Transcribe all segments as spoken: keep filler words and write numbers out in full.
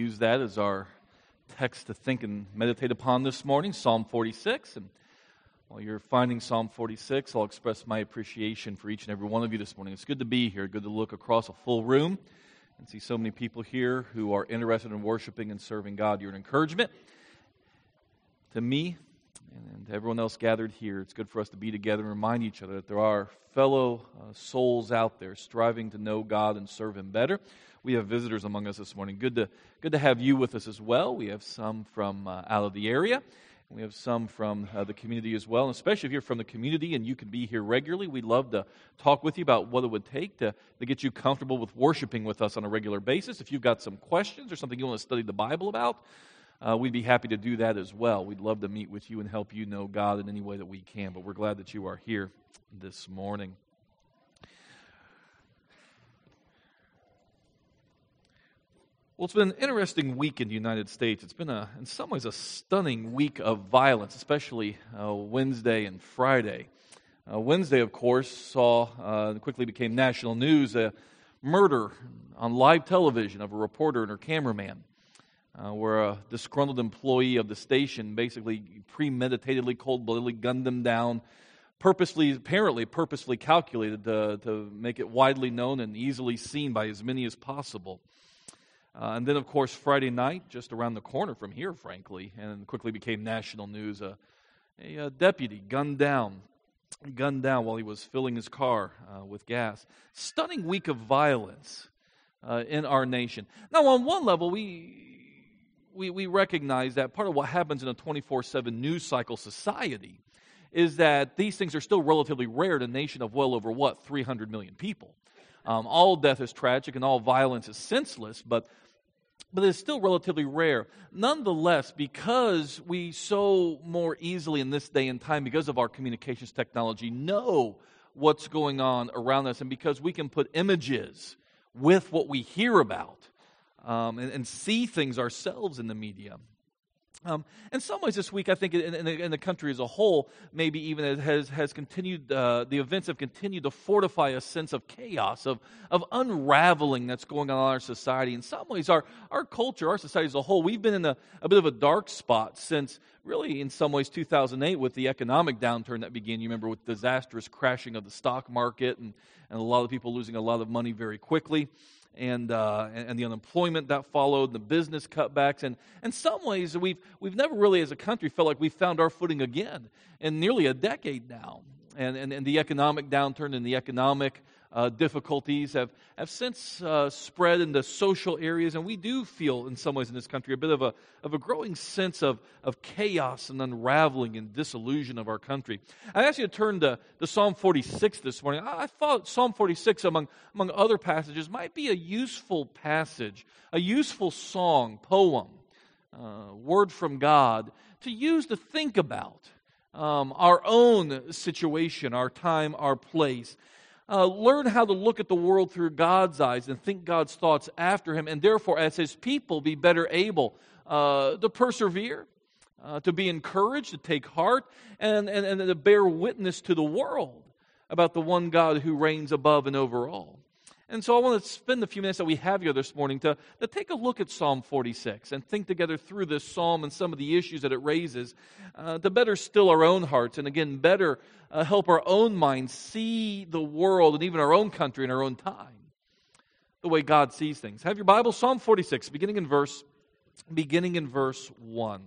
use that as our text to think and meditate upon this morning, Psalm forty-six. And while you're finding Psalm forty-six, I'll express my appreciation for each and every one of you this morning. It's good to be here, good to look across a full room and see so many people here who are interested in worshiping and serving God. You're an encouragement to me and to everyone else gathered here. It's good for us to be together and remind each other that there are fellow uh, souls out there striving to know God and serve Him better. We have visitors among us this morning. Good to good to have you with us as well. We have some from uh, out of the area. We have some from uh, the community as well. And especially if you're from the community and you can be here regularly, we'd love to talk with you about what it would take to, to get you comfortable with worshiping with us on a regular basis. If you've got some questions or something you want to study the Bible about, uh, we'd be happy to do that as well. We'd love to meet with you and help you know God in any way that we can. But we're glad that you are here this morning. Well, it's been an interesting week in the United States. It's been, a, in some ways, a stunning week of violence, especially uh, Wednesday and Friday. Uh, Wednesday, of course, saw, uh, quickly became national news, a murder on live television of a reporter and her cameraman, uh, where a disgruntled employee of the station basically premeditatedly, cold-bloodedly gunned them down, purposely, apparently purposely calculated to, to make it widely known and easily seen by as many as possible. Uh, and then, of course, Friday night, just around the corner from here, frankly, and quickly became national news, uh, a, a deputy gunned down, gunned down while he was filling his car uh, with gas. Stunning week of violence uh, in our nation. Now, on one level, we, we we recognize that part of what happens in a twenty-four seven news cycle society is that these things are still relatively rare in a nation of well over, what, three hundred million people. Um, all death is tragic and all violence is senseless, but but it's still relatively rare. Nonetheless, because we so more easily in this day and time, because of our communications technology, know what's going on around us, and because we can put images with what we hear about um, and, and see things ourselves in the media. Um, in some ways this week, I think in, in, the, in the country as a whole, maybe even it has, has continued, uh, the events have continued to fortify a sense of chaos, of, of unraveling that's going on in our society. In some ways, our, our culture, our society as a whole, we've been in a, a bit of a dark spot since really in some ways two thousand eight with the economic downturn that began. You remember with the disastrous crashing of the stock market and, and a lot of people losing a lot of money very quickly. And, uh, and and the unemployment that followed, the business cutbacks, and in some ways we've we've never really, as a country, felt like we've found our footing again in nearly a decade now. And and, and the economic downturn and the economic uh, difficulties have have since uh, spread into social areas, and we do feel in some ways in this country a bit of a of a growing sense of of chaos and unraveling and disillusion of our country. I asked you to turn to, to Psalm forty-six this morning. I, I thought Psalm forty-six, among among other passages, might be a useful passage, a useful song, poem, uh, word from God to use to think about um, our own situation, our time, our place. Uh, learn how to look at the world through God's eyes and think God's thoughts after Him, and therefore, as His people, be better able uh, to persevere, uh, to be encouraged, to take heart, and, and, and to bear witness to the world about the one God who reigns above and over all. And so I want to spend the few minutes that we have here this morning to, to take a look at Psalm forty-six and think together through this psalm and some of the issues that it raises uh, to better still our own hearts and, again, better uh, help our own minds see the world and even our own country in our own time the way God sees things. Have your Bible, Psalm forty-six, beginning in verse, beginning in verse one.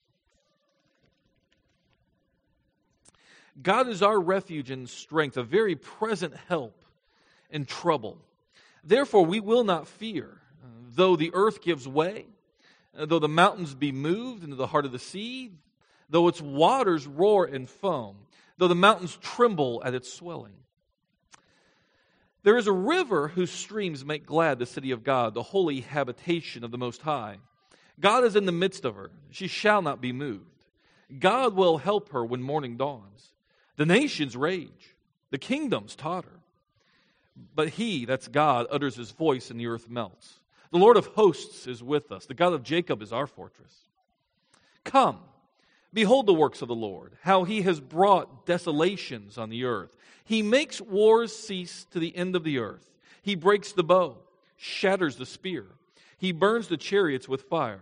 God is our refuge and strength, a very present help in trouble. Therefore, we will not fear, though the earth gives way, though the mountains be moved into the heart of the sea, though its waters roar and foam, though the mountains tremble at its swelling. There is a river whose streams make glad the city of God, the holy habitation of the Most High. God is in the midst of her. She shall not be moved. God will help her when morning dawns. The nations rage. The kingdoms totter. But He, that's God, utters His voice and the earth melts. The Lord of hosts is with us. The God of Jacob is our fortress. Come, behold the works of the Lord, how He has brought desolations on the earth. He makes wars cease to the end of the earth. He breaks the bow, shatters the spear. He burns the chariots with fire.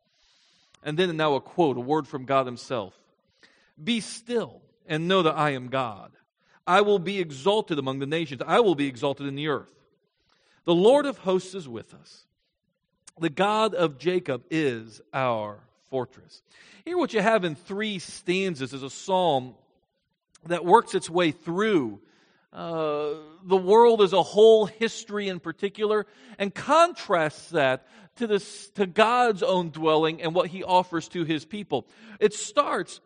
And then now a quote, a word from God himself. Be still and know that I am God. I will be exalted among the nations. I will be exalted in the earth. The Lord of hosts is with us. The God of Jacob is our fortress. Here what you have in three stanzas is a psalm that works its way through uh, the world as a whole, history in particular, and contrasts that to, this, to God's own dwelling and what he offers to his people. It starts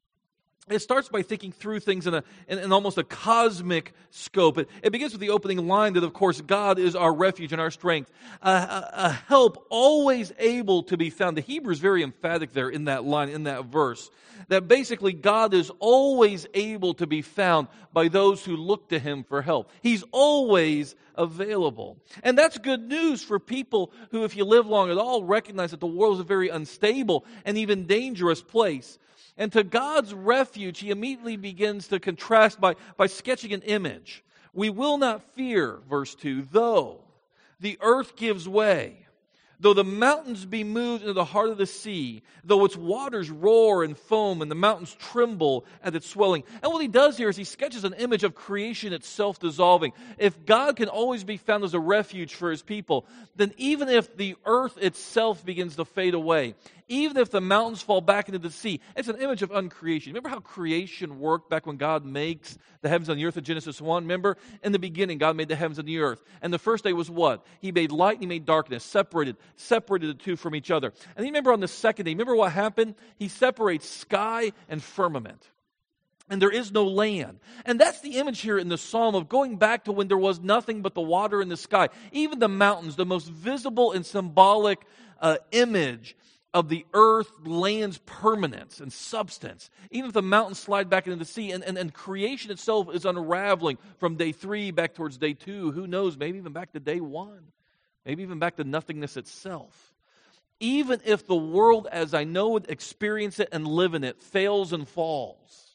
It starts by thinking through things in, a, in, in almost a cosmic scope. It, it begins with the opening line that, of course, God is our refuge and our strength, a, a, a help always able to be found. The Hebrew is very emphatic there in that line, in that verse, that basically God is always able to be found by those who look to him for help. He's always available. And that's good news for people who, if you live long at all, recognize that the world is a very unstable and even dangerous place. And to God's refuge, he immediately begins to contrast by, by sketching an image. We will not fear, verse two, though the earth gives way, though the mountains be moved into the heart of the sea, though its waters roar and foam and the mountains tremble at its swelling. And what he does here is he sketches an image of creation itself dissolving. If God can always be found as a refuge for his people, then even if the earth itself begins to fade away, even if the mountains fall back into the sea, it's an image of uncreation. Remember how creation worked back when God makes the heavens and the earth in Genesis one? Remember? In the beginning, God made the heavens and the earth. And the first day was what? He made light and he made darkness, separated, separated the two from each other. And then remember on the second day, remember what happened? He separates sky and firmament. And there is no land. And that's the image here in the psalm of going back to when there was nothing but the water in the sky. Even the mountains, the most visible and symbolic uh, image of the earth, land's permanence and substance. Even if the mountains slide back into the sea, and, and, and creation itself is unraveling from day three back towards day two, who knows, maybe even back to day one, maybe even back to nothingness itself. Even if the world as I know it, experience it, and live in it fails and falls,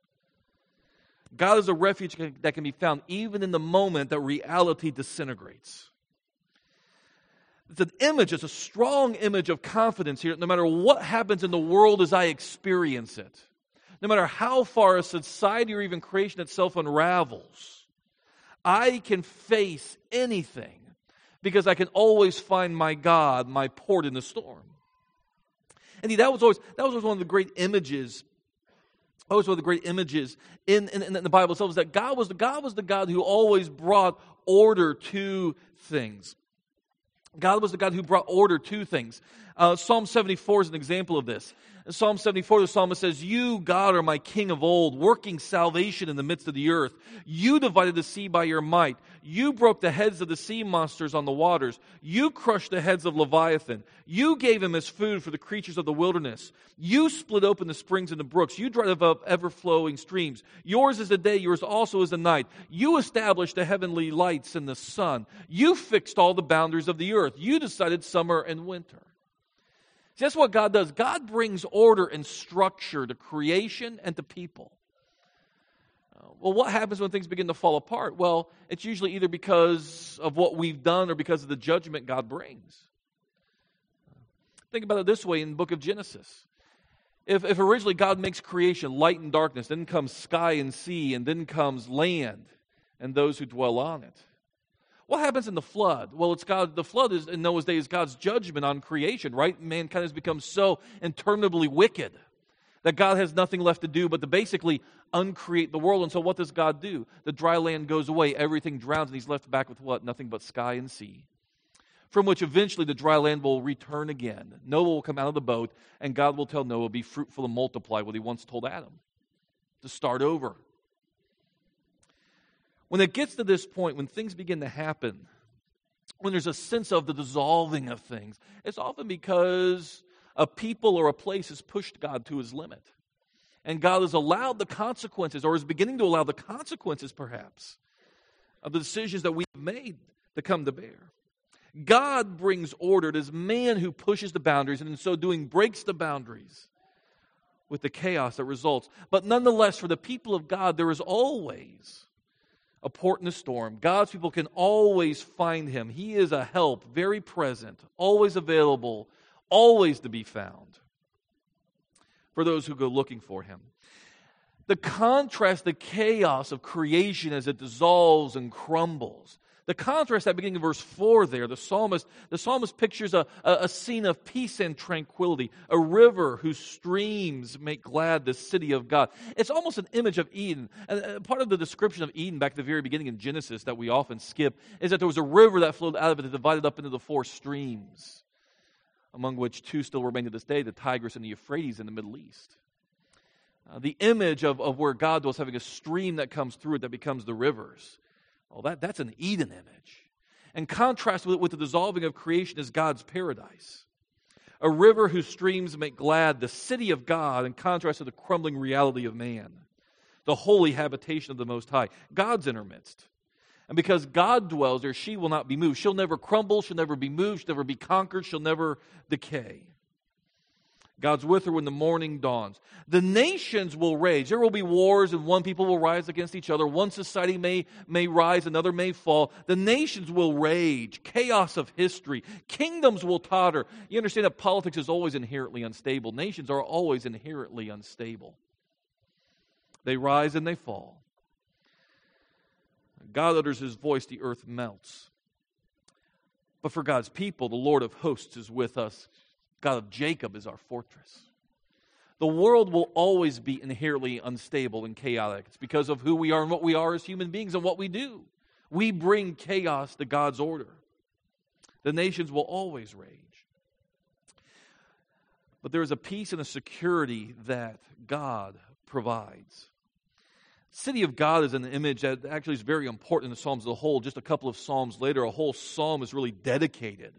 God is a refuge that can be found even in the moment that reality disintegrates. It's an image, it's a strong image of confidence here. No matter what happens in the world as I experience it, no matter how far a society or even creation itself unravels, I can face anything because I can always find my God, my port in the storm. Indeed, that was always that was always one of the great images. Always one of the great images in, in, in the Bible itself is that God was the God was the God who always brought order to things. God was the God who brought order to things. Uh, Psalm seventy-four is an example of this. In Psalm seventy-four, the psalmist says, "You, God, are my king of old, working salvation in the midst of the earth. You divided the sea by your might. You broke the heads of the sea monsters on the waters. You crushed the heads of Leviathan. You gave him as food for the creatures of the wilderness. You split open the springs and the brooks. You dried up ever-flowing streams. Yours is the day, yours also is the night. You established the heavenly lights and the sun. You fixed all the boundaries of the earth. You decided summer and winter." See, that's what God does. God brings order and structure to creation and to people. Uh, well, what happens when things begin to fall apart? Well, it's usually either because of what we've done or because of the judgment God brings. Think about it this way in the book of Genesis. If, if originally God makes creation, light and darkness, then comes sky and sea, and then comes land and those who dwell on it. What happens in the flood? Well, it's God. The flood is in Noah's day is God's judgment on creation, right? Mankind has become so interminably wicked that God has nothing left to do but to basically uncreate the world. And so what does God do? The dry land goes away, everything drowns, and he's left back with what? Nothing but sky and sea. From which eventually the dry land will return again. Noah will come out of the boat, and God will tell Noah, "Be fruitful and multiply," what he once told Adam, to start over. When it gets to this point, when things begin to happen, when there's a sense of the dissolving of things, it's often because a people or a place has pushed God to his limit. And God has allowed the consequences, or is beginning to allow the consequences, perhaps, of the decisions that we've made to come to bear. God brings order. It is man who pushes the boundaries, and in so doing breaks the boundaries with the chaos that results. But nonetheless, for the people of God, there is always a port in a storm. God's people can always find Him. He is a help, very present, always available, always to be found for those who go looking for Him. The contrast, the chaos of creation as it dissolves and crumbles. The contrast at the beginning of verse four there, the psalmist, the psalmist pictures a, a, a scene of peace and tranquility, a river whose streams make glad the city of God. It's almost an image of Eden. And part of the description of Eden back at the very beginning in Genesis that we often skip is that there was a river that flowed out of it that divided up into the four streams, among which two still remain to this day, the Tigris and the Euphrates in the Middle East. Uh, the image of, of where God dwells, having a stream that comes through it that becomes the rivers. Well, that, that's an Eden image. And contrast with it with the dissolving of creation is God's paradise. A river whose streams make glad the city of God in contrast to the crumbling reality of man. The holy habitation of the Most High. God's in her midst. And because God dwells there, she will not be moved. She'll never crumble. She'll never be moved. She'll never be conquered. She'll never decay. God's with her when the morning dawns. The nations will rage. There will be wars, and one people will rise against each other. One society may, may rise, another may fall. The nations will rage. Chaos of history. Kingdoms will totter. You understand that politics is always inherently unstable. Nations are always inherently unstable. They rise and they fall. God utters His voice, the earth melts. But for God's people, the Lord of hosts is with us. God of Jacob is our fortress. The world will always be inherently unstable and chaotic. It's because of who we are and what we are as human beings and what we do. We bring chaos to God's order. The nations will always rage. But there is a peace and a security that God provides. City of God is an image that actually is very important in the Psalms as a whole. Just a couple of Psalms later, a whole psalm is really dedicated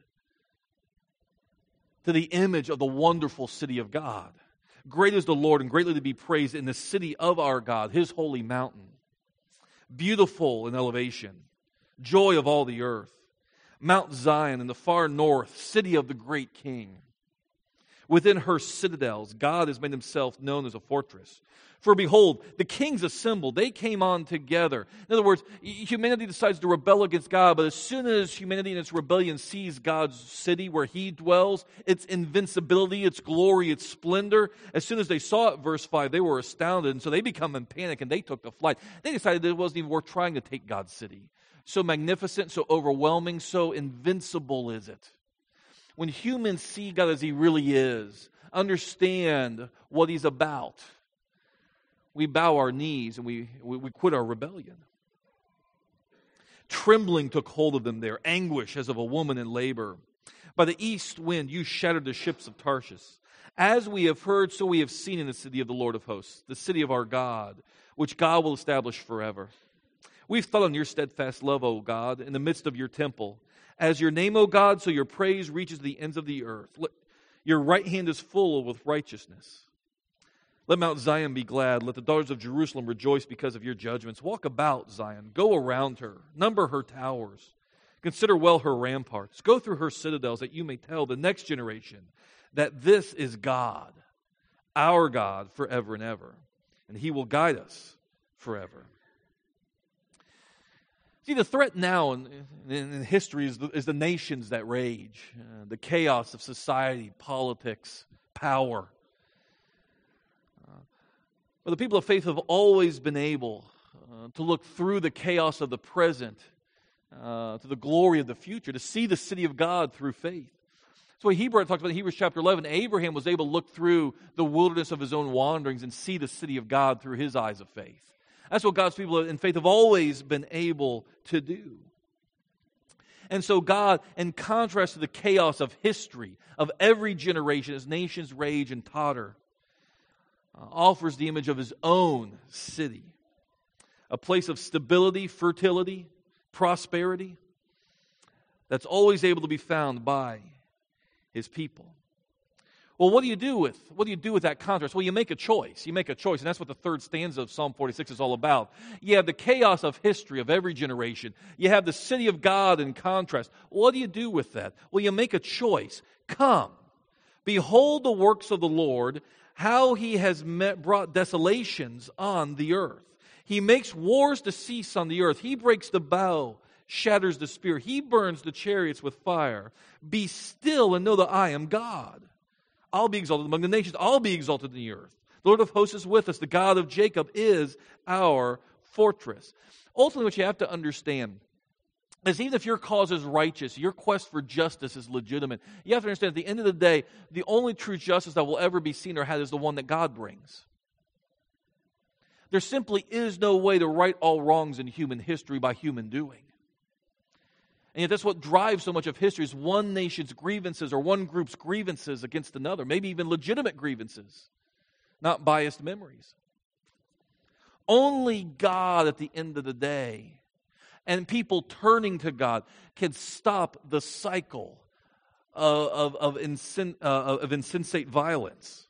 to the image of the wonderful city of God. Great is the Lord and greatly to be praised in the city of our God, His holy mountain. Beautiful in elevation, joy of all the earth. Mount Zion in the far north, city of the great King. Within her citadels, God has made Himself known as a fortress. For behold, the kings assembled. They came on together. In other words, humanity decides to rebel against God, but as soon as humanity in its rebellion sees God's city where He dwells, its invincibility, its glory, its splendor, as soon as they saw it, verse five, they were astounded, and so they become in panic, and they took to flight. They decided that it wasn't even worth trying to take God's city. So magnificent, so overwhelming, so invincible is it. When humans see God as He really is, understand what He's about, we bow our knees and we, we, we quit our rebellion. Trembling took hold of them there, anguish as of a woman in labor. By the east wind you shattered the ships of Tarshish. As we have heard, so we have seen in the city of the Lord of hosts, the city of our God, which God will establish forever. We've thought on your steadfast love, O God, in the midst of your temple. As your name, O God, so your praise reaches the ends of the earth. Your right hand is full with righteousness. Let Mount Zion be glad. Let the daughters of Jerusalem rejoice because of your judgments. Walk about Zion. Go around her. Number her towers. Consider well her ramparts. Go through her citadels that you may tell the next generation that this is God, our God, forever and ever. And He will guide us forever. See, the threat now in, in, in history is the, is the nations that rage, uh, the chaos of society, politics, power. Uh, but the people of faith have always been able uh, to look through the chaos of the present uh, to the glory of the future, to see the city of God through faith. That's why Hebrew talks about in Hebrews chapter eleven, Abraham was able to look through the wilderness of his own wanderings and see the city of God through his eyes of faith. That's what God's people in faith have always been able to do. And so God, in contrast to the chaos of history, of every generation as nations rage and totter, uh, offers the image of His own city. A place of stability, fertility, prosperity, that's always able to be found by His people. Well, what do you do with what do you do with that contrast? Well, you make a choice. You make a choice, and that's what the third stanza of Psalm forty-six is all about. You have the chaos of history of every generation. You have the city of God in contrast. What do you do with that? Well, you make a choice. Come, behold the works of the Lord, how He has met, brought desolations on the earth. He makes wars to cease on the earth. He breaks the bow, shatters the spear. He burns the chariots with fire. Be still and know that I am God. I'll be exalted among the nations. I'll be exalted in the earth. The Lord of hosts is with us. The God of Jacob is our fortress. Ultimately, what you have to understand is even if your cause is righteous, your quest for justice is legitimate, you have to understand at the end of the day, the only true justice that will ever be seen or had is the one that God brings. There simply is no way to right all wrongs in human history by human doing. And yet that's what drives so much of history is one nation's grievances or one group's grievances against another, maybe even legitimate grievances, not biased memories. Only God at the end of the day and people turning to God can stop the cycle of, of, of, insin, uh, of insensate violence.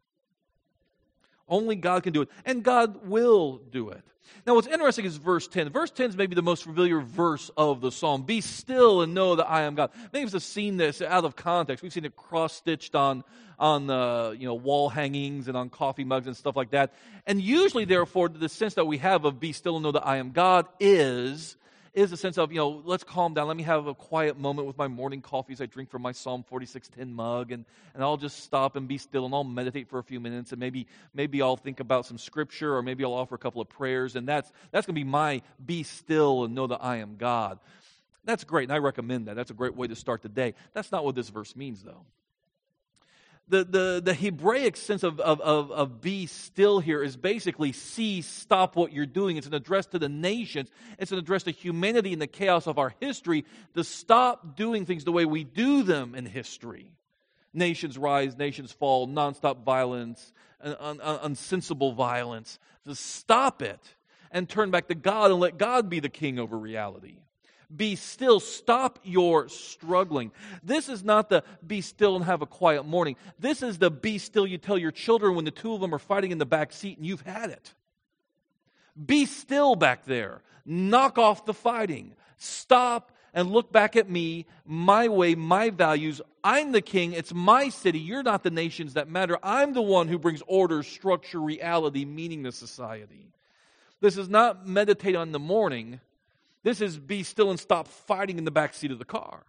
Only God can do it. And God will do it. Now what's interesting is verse ten. Verse ten is maybe the most familiar verse of the psalm. Be still and know that I am God. Many of us have seen this out of context. We've seen it cross-stitched on, on uh, you know, wall hangings and on coffee mugs and stuff like that. And usually, therefore, the sense that we have of be still and know that I am God is... is a sense of, you know, let's calm down. Let me have a quiet moment with my morning coffee as I drink from my Psalm forty-six ten mug, and, and I'll just stop and be still, and I'll meditate for a few minutes, and maybe maybe I'll think about some scripture, or maybe I'll offer a couple of prayers, and that's that's going to be my be still and know that I am God. That's great, and I recommend that. That's a great way to start the day. That's not what this verse means, though. The, the, the Hebraic sense of, of, of, of be still here is basically cease, stop what you're doing. It's an address to the nations. It's an address to humanity in the chaos of our history to stop doing things the way we do them in history. Nations rise, nations fall, nonstop violence, un, un, un, unsensible violence. To stop it and turn back to God and let God be the king over reality. Be still. Stop your struggling. This is not the be still and have a quiet morning. This is the be still you tell your children when the two of them are fighting in the back seat and you've had it. Be still back there. Knock off the fighting. Stop and look back at me, my way, my values. I'm the king. It's my city. You're not the nations that matter. I'm the one who brings order, structure, reality, meaning to society. This is not meditate on the morning. This is be still and stop fighting in the back seat of the car.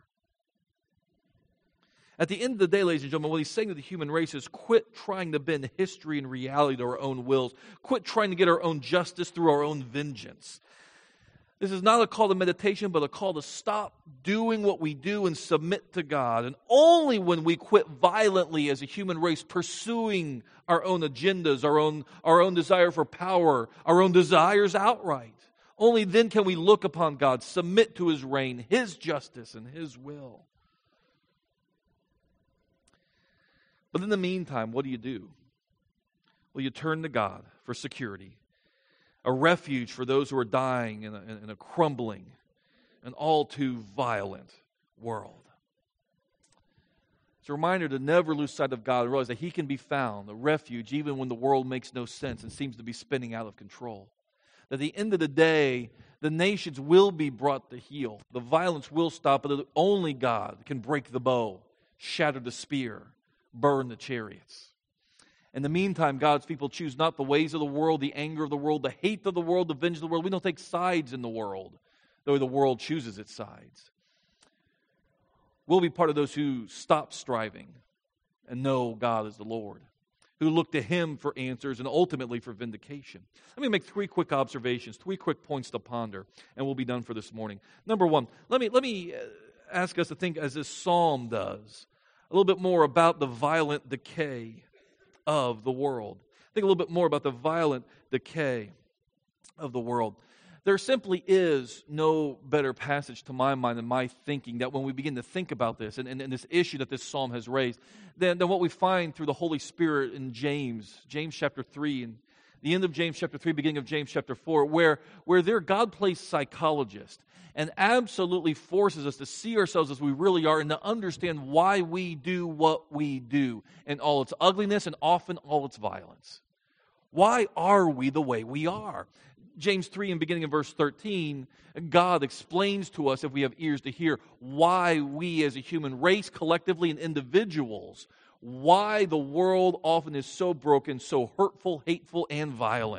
At the end of the day, ladies and gentlemen, what he's saying to the human race is quit trying to bend history and reality to our own wills. Quit trying to get our own justice through our own vengeance. This is not a call to meditation, but a call to stop doing what we do and submit to God. And only when we quit violently as a human race pursuing our own agendas, our own, our own desire for power, our own desires outright, only then can we look upon God, submit to His reign, His justice, and His will. But in the meantime, what do you do? Well, you turn to God for security, a refuge for those who are dying in a, in a crumbling and all too violent world. It's a reminder to never lose sight of God and realize that He can be found, a refuge, even when the world makes no sense and seems to be spinning out of control. At the end of the day, the nations will be brought to heel. The violence will stop, but only God can break the bow, shatter the spear, burn the chariots. In the meantime, God's people choose not the ways of the world, the anger of the world, the hate of the world, the vengeance of the world. We don't take sides in the world, though the world chooses its sides. We'll be part of those who stop striving and know God is the Lord, who look to Him for answers and ultimately for vindication. Let me make three quick observations, three quick points to ponder, and we'll be done for this morning. Number one, let me, let me ask us to think, as this psalm does, a little bit more about the violent decay of the world. Think a little bit more about the violent decay of the world. There simply is no better passage to my mind and my thinking that when we begin to think about this and, and, and this issue that this psalm has raised, than, than what we find through the Holy Spirit in James, James chapter three, and the end of James chapter three, beginning of James chapter four, where, where there God plays psychologist and absolutely forces us to see ourselves as we really are and to understand why we do what we do in all its ugliness and often all its violence. Why are we the way we are? James three, and beginning in verse thirteen, God explains to us, if we have ears to hear, why we as a human race, collectively and individuals, why the world often is so broken, so hurtful, hateful, and violent.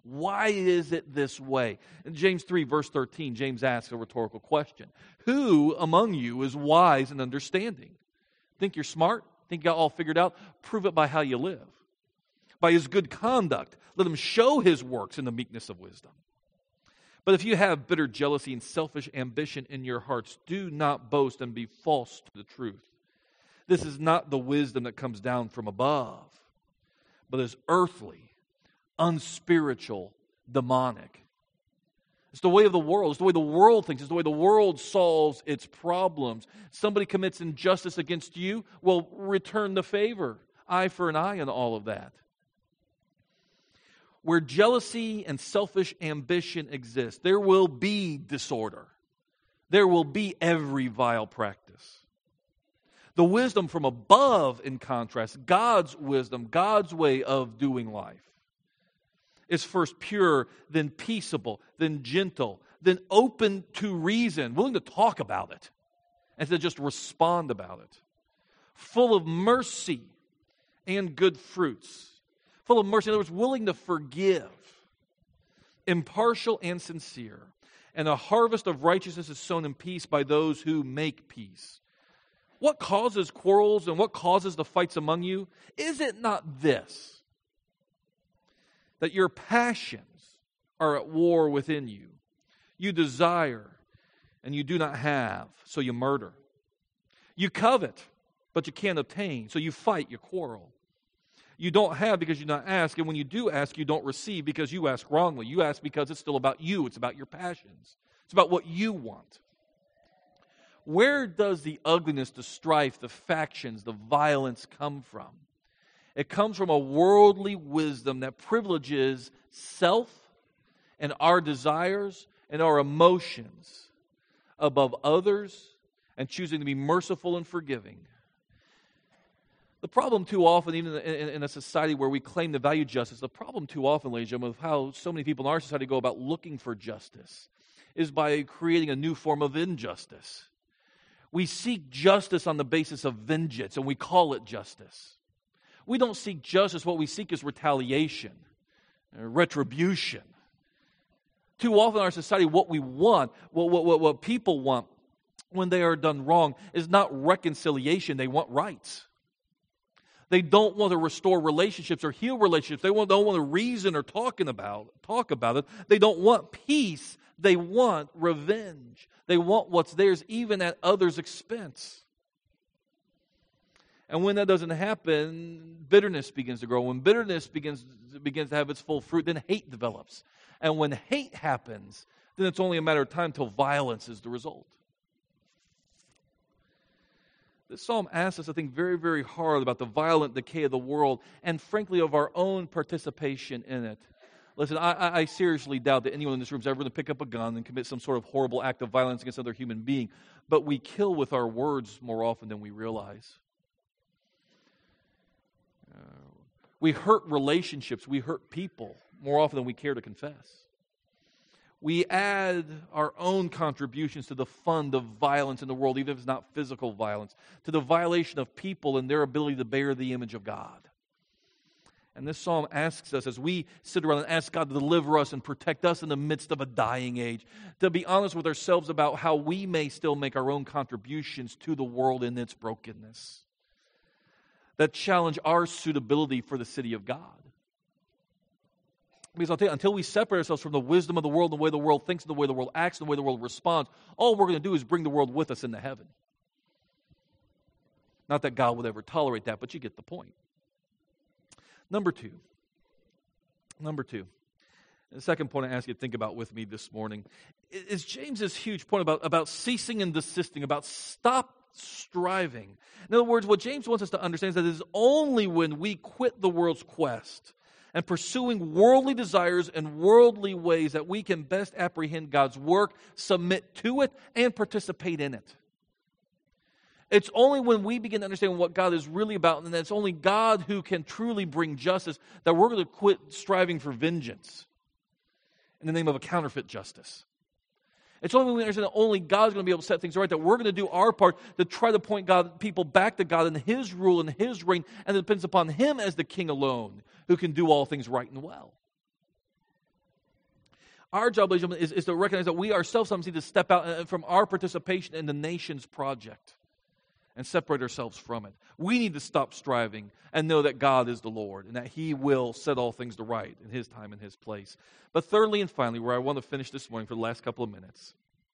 Why is it this way? In James three, verse thirteen, James asks a rhetorical question. Who among you is wise and understanding? Think you're smart? Think you got all figured out? Prove it by how you live. By his good conduct. Let him show his works in the meekness of wisdom. But if you have bitter jealousy and selfish ambition in your hearts, do not boast and be false to the truth. This is not the wisdom that comes down from above, but is earthly, unspiritual, demonic. It's the way of the world. It's the way the world thinks. It's the way the world solves its problems. Somebody commits injustice against you, well, return the favor. Eye for an eye and all of that. Where jealousy and selfish ambition exist, there will be disorder. There will be every vile practice. The wisdom from above, in contrast, God's wisdom, God's way of doing life, is first pure, then peaceable, then gentle, then open to reason, willing to talk about it, and to just respond about it. Full of mercy and good fruits. Full of mercy, in other words, willing to forgive. Impartial and sincere. And a harvest of righteousness is sown in peace by those who make peace. What causes quarrels and what causes the fights among you? Is it not this? That your passions are at war within you. You desire, and you do not have, so you murder. You covet, but you can't obtain, so you fight, you quarrel. You don't have because you do not ask, and when you do ask, you don't receive because you ask wrongly. You ask because it's still about you. It's about your passions. It's about what you want. Where does the ugliness, the strife, the factions, the violence come from? It comes from a worldly wisdom that privileges self and our desires and our emotions above others and choosing to be merciful and forgiving. The problem too often, even in, in a society where we claim to value justice, the problem too often, ladies and gentlemen, of how so many people in our society go about looking for justice is by creating a new form of injustice. We seek justice on the basis of vengeance, and we call it justice. We don't seek justice. What we seek is retaliation, retribution. Too often in our society, what we want, what, what, what people want when they are done wrong is not reconciliation. They want rights. They don't want to restore relationships or heal relationships. They don't want to reason or talking about, talk about it. They don't want peace. They want revenge. They want what's theirs even at others' expense. And when that doesn't happen, bitterness begins to grow. When bitterness begins, begins to have its full fruit, then hate develops. And when hate happens, then it's only a matter of time till violence is the result. This psalm asks us to think very, very hard about the violent decay of the world and, frankly, of our own participation in it. Listen, I, I seriously doubt that anyone in this room is ever going to pick up a gun and commit some sort of horrible act of violence against another human being, but we kill with our words more often than we realize. Uh, we hurt relationships, we hurt people more often than we care to confess. We add our own contributions to the fund of violence in the world, even if it's not physical violence, to the violation of people and their ability to bear the image of God. And this psalm asks us, as we sit around and ask God to deliver us and protect us in the midst of a dying age, to be honest with ourselves about how we may still make our own contributions to the world in its brokenness, that challenge our suitability for the city of God. Because I'll tell you, until we separate ourselves from the wisdom of the world, the way the world thinks, and the way the world acts, and the way the world responds, all we're going to do is bring the world with us into heaven. Not that God would ever tolerate that, but you get the point. Number two. Number two. The second point I ask you to think about with me this morning is James's huge point about, about ceasing and desisting, about stop striving. In other words, what James wants us to understand is that it is only when we quit the world's quest and pursuing worldly desires and worldly ways that we can best apprehend God's work, submit to it, and participate in it. It's only when we begin to understand what God is really about, and that it's only God who can truly bring justice, that we're going to quit striving for vengeance in the name of a counterfeit justice. It's only when we understand that only God's going to be able to set things right, that we're going to do our part to try to point God, people back to God and His rule and His reign, and it depends upon Him as the King alone who can do all things right and well. Our job, ladies and gentlemen, is, is to recognize that we ourselves sometimes need to step out from our participation in the nation's project and separate ourselves from it. We need to stop striving and know that God is the Lord and that He will set all things to right in His time and His place. But thirdly and finally, where I want to finish this morning for the last couple of minutes,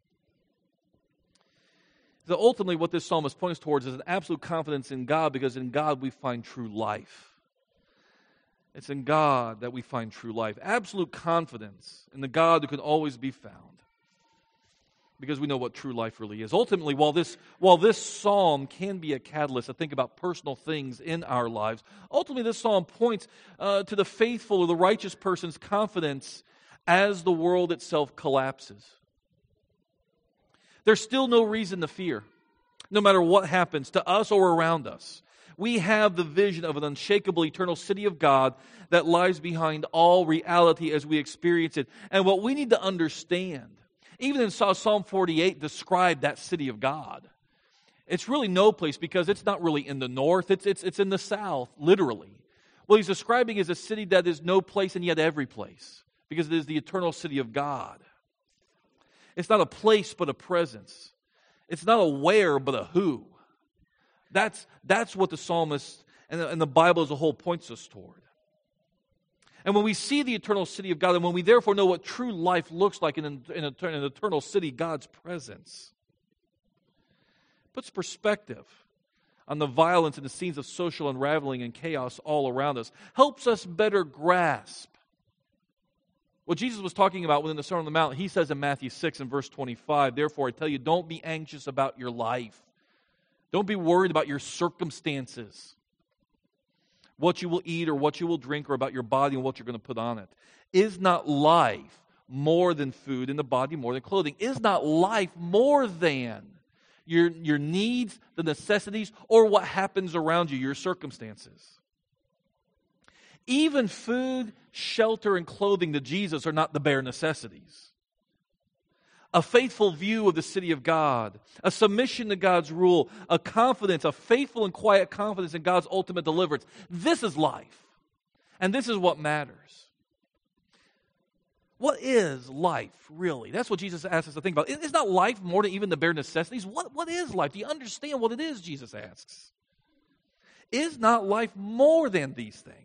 is that ultimately what this psalmist points towards is an absolute confidence in God, because in God we find true life. It's in God that we find true life. Absolute confidence in the God who can always be found, because we know what true life really is. Ultimately, while this, while this psalm can be a catalyst to think about personal things in our lives, ultimately this psalm points uh, to the faithful or the righteous person's confidence as the world itself collapses. There's still no reason to fear, no matter what happens to us or around us. We have the vision of an unshakable eternal city of God that lies behind all reality as we experience it. And what we need to understand, even in Psalm forty-eight, describe that city of God. It's really no place, because it's not really in the north, it's, it's, it's in the south, literally. What he's describing is a city that is no place and yet every place, because it is the eternal city of God. It's not a place but a presence. It's not a where but a who. That's, that's what the psalmist and the, and the Bible as a whole points us toward. And when we see the eternal city of God, and when we therefore know what true life looks like in an, in an eternal city, God's presence, puts perspective on the violence and the scenes of social unraveling and chaos all around us, helps us better grasp what Jesus was talking about within the Sermon on the Mount. He says in Matthew six and verse twenty-five, "Therefore I tell you, don't be anxious about your life. Don't be worried about your circumstances, what you will eat or what you will drink, or about your body and what you're going to put on it. Is not life more than food, and the body more than clothing? Is not life more than your, your needs, the necessities, or what happens around you, your circumstances?" Even food, shelter, and clothing to Jesus are not the bare necessities. A faithful view of the city of God, a submission to God's rule, a confidence, a faithful and quiet confidence in God's ultimate deliverance. This is life. And this is what matters. What is life, really? That's what Jesus asks us to think about. Is not life more than even the bare necessities? What, what is life? Do you understand what it is, Jesus asks? Is not life more than these things?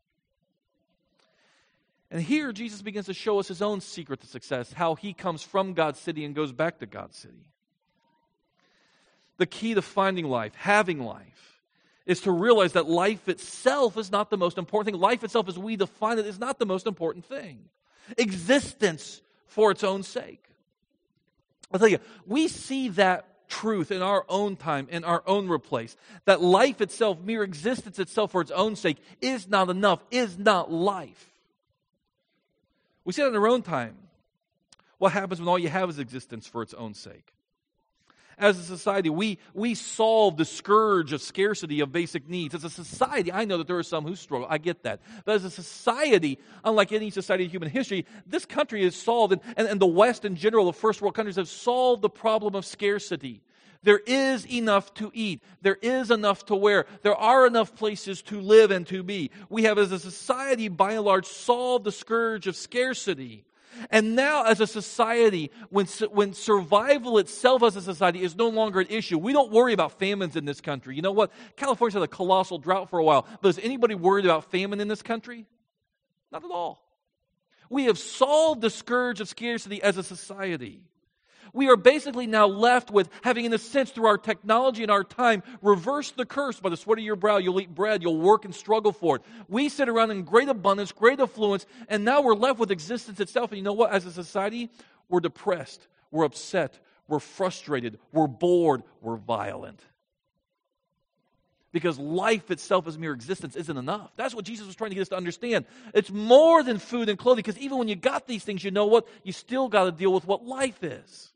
And here Jesus begins to show us His own secret to success, how He comes from God's city and goes back to God's city. The key to finding life, having life, is to realize that life itself is not the most important thing. Life itself, as we define it, is not the most important thing. Existence for its own sake. I'll tell you, we see that truth in our own time, in our own place, that life itself, mere existence itself for its own sake, is not enough, is not life. We see that in our own time. What happens when all you have is existence for its own sake? As a society, we, we solve the scourge of scarcity of basic needs. As a society, I know that there are some who struggle. I get that. But as a society, unlike any society in human history, this country is solved, and, and, and the West in general, the first world countries, have solved the problem of scarcity. There is enough to eat. There is enough to wear. There are enough places to live and to be. We have, as a society, by and large, solved the scourge of scarcity. And now, as a society, when, when survival itself as a society is no longer an issue, we don't worry about famines in this country. You know what? California's had a colossal drought for a while. But is anybody worried about famine in this country? Not at all. We have solved the scourge of scarcity as a society. We are basically now left with having, in a sense, through our technology and our time, reversed the curse. By the sweat of your brow, you'll eat bread, you'll work and struggle for it. We sit around in great abundance, great affluence, and now we're left with existence itself. And you know what? As a society, we're depressed, we're upset, we're frustrated, we're bored, we're violent. Because life itself as mere existence isn't enough. That's what Jesus was trying to get us to understand. It's more than food and clothing, because even when you got these things, you know what? You still got to deal with what life is.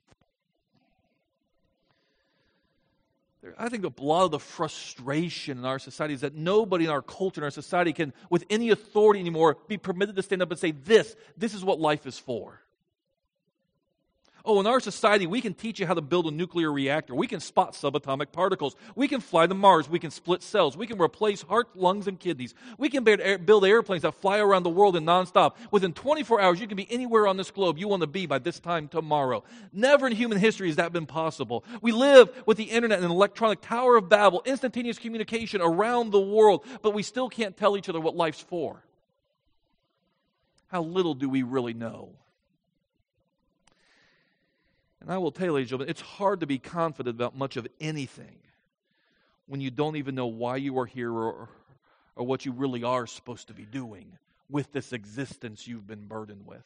I think a lot of the frustration in our society is that nobody in our culture, in our society, can, with any authority anymore, be permitted to stand up and say, this, this is what life is for. Oh, in our society, we can teach you how to build a nuclear reactor. We can spot subatomic particles. We can fly to Mars. We can split cells. We can replace heart, lungs, and kidneys. We can build airplanes that fly around the world in nonstop. Within twenty-four hours, you can be anywhere on this globe you want to be by this time tomorrow. Never in human history has that been possible. We live with the internet and an electronic Tower of Babel, instantaneous communication around the world, but we still can't tell each other what life's for. How little do we really know? And I will tell you, ladies and gentlemen, it's hard to be confident about much of anything when you don't even know why you are here or, or what you really are supposed to be doing with this existence you've been burdened with.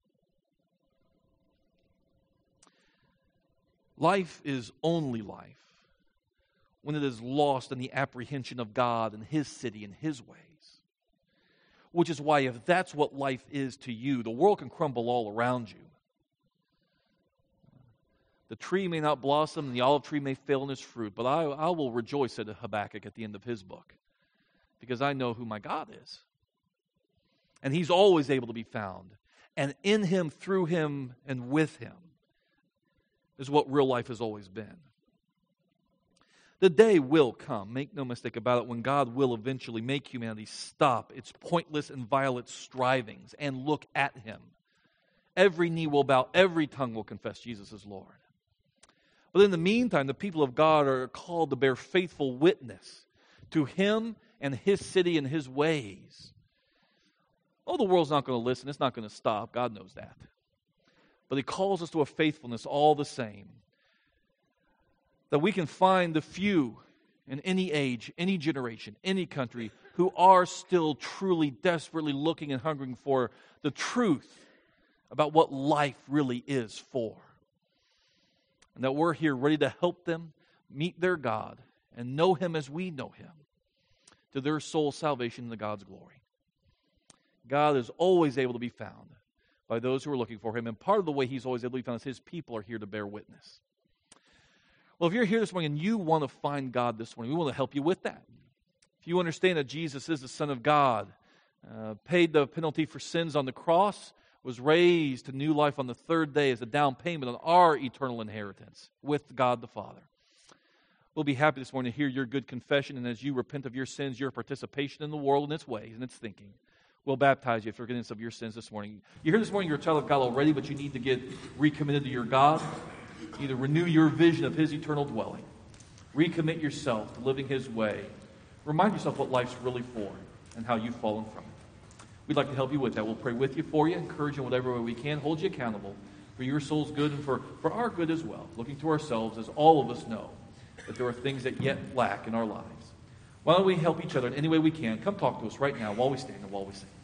Life is only life when it is lost in the apprehension of God and His city and His ways. Which is why if that's what life is to you, the world can crumble all around you. The tree may not blossom and the olive tree may fail in its fruit, but I, I will rejoice, said Habakkuk at the end of his book, because I know who my God is. And He's always able to be found. And in Him, through Him, and with Him is what real life has always been. The day will come, make no mistake about it, when God will eventually make humanity stop its pointless and violent strivings and look at Him. Every knee will bow, every tongue will confess Jesus is Lord. But in the meantime, the people of God are called to bear faithful witness to Him and His city and His ways. Oh, the world's not going to listen. It's not going to stop. God knows that. But He calls us to a faithfulness all the same. That we can find the few in any age, any generation, any country who are still truly, desperately looking and hungering for the truth about what life really is for. And that we're here ready to help them meet their God and know Him as we know Him, to their soul salvation and to God's glory. God is always able to be found by those who are looking for Him, and part of the way He's always able to be found is His people are here to bear witness. Well, if you're here this morning and you want to find God this morning, we want to help you with that. If you understand that Jesus is the Son of God, uh, paid the penalty for sins on the cross, was raised to new life on the third day as a down payment on our eternal inheritance with God the Father. We'll be happy this morning to hear your good confession, and as you repent of your sins, your participation in the world and its ways and its thinking, we'll baptize you for forgiveness of your sins this morning. You're here this morning, you're a child of God already, but you need to get recommitted to your God. Either renew your vision of His eternal dwelling, recommit yourself to living His way, remind yourself what life's really for and how you've fallen from it. We'd like to help you with that. We'll pray with you, for you, encourage you in whatever way we can, hold you accountable for your soul's good and for, for our good as well, looking to ourselves as all of us know that there are things that yet lack in our lives. Why don't we help each other in any way we can? Come talk to us right now while we stand and while we sing.